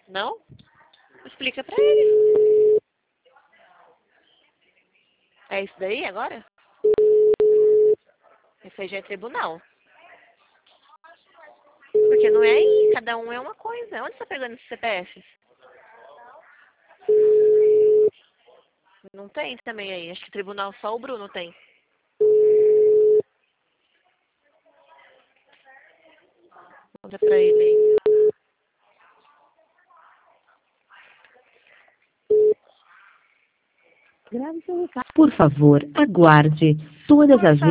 Não? Explica pra ele. É isso daí agora? Esse aí já é tribunal. Porque não é aí, cada um é uma coisa. Onde você tá pegando esses CPFs? Não tem também aí. Acho que tribunal só o Bruno tem. Manda pra ele aí. Por favor, aguarde. Todas as